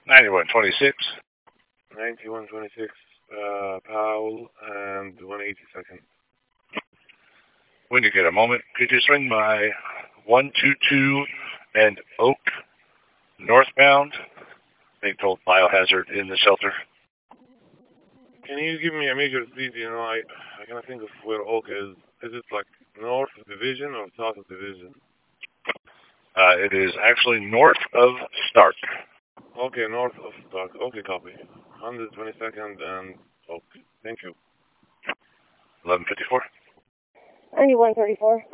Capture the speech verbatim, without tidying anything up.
ninety-one twenty-six. ninety-one twenty-six, uh, Powell, and one eighty-second. When you get a moment, could you swing by one two two and Oak northbound? They told biohazard in the shelter. Can you give me a major speed? You know, I I cannot think of where Oak is. Is it like north of Division or south of Division? Uh, it is actually north of Stark. Okay, north of Stark. Okay, copy. one twenty-second and Oak. Thank you. eleven fifty-four. ninety-one thirty-four.